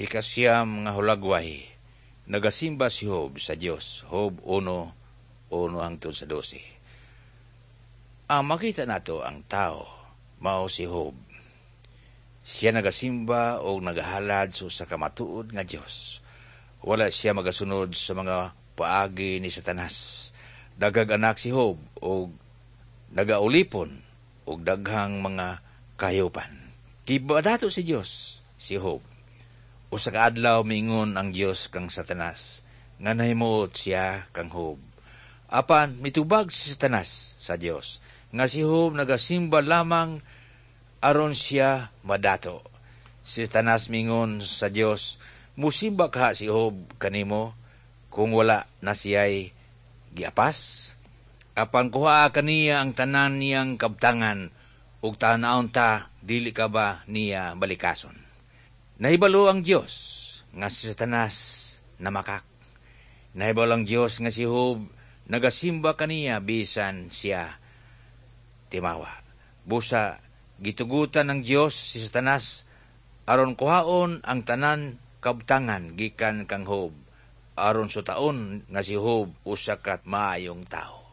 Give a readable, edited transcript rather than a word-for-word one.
Ikasyam nga hulagway, nagasimba si Job sa Dios. Job 1:1-12. Ang makita nato ang tao, mao si Job. Siya nagasimba o nagahalad sa kamatuod nga Dios. Wala siya magasunod sa mga paagi ni Satanas. Dagag anak si Job o nagaulipon o daghang mga kayopan. Kibadato si Dios si Job. Usa ka adlaw mingon ang Dios kang Satanas nga nahimuot siya kang Job. Apan mitubag si Satanas sa Dios nga si Job nagasimba lamang aron siya madato. Si Satanas mingon sa Dios, musimba ka si Job kanimo kung wala na siya'y giapas? Apan kuha kaniya ang tanan niyang kabtangan ug tanawon ta dili ka ba niya balikason. Nahibalo ang Dios nga si Satanas namakak. Nahibalo ang Dios nga si Job nagasimba kaniya bisan siya timawa. Busa gitugutan ng Dios si Satanas aron kuhaon ang tanan kabtangan gikan kang Job aron sutaon nga si Job usa ka maayong tao.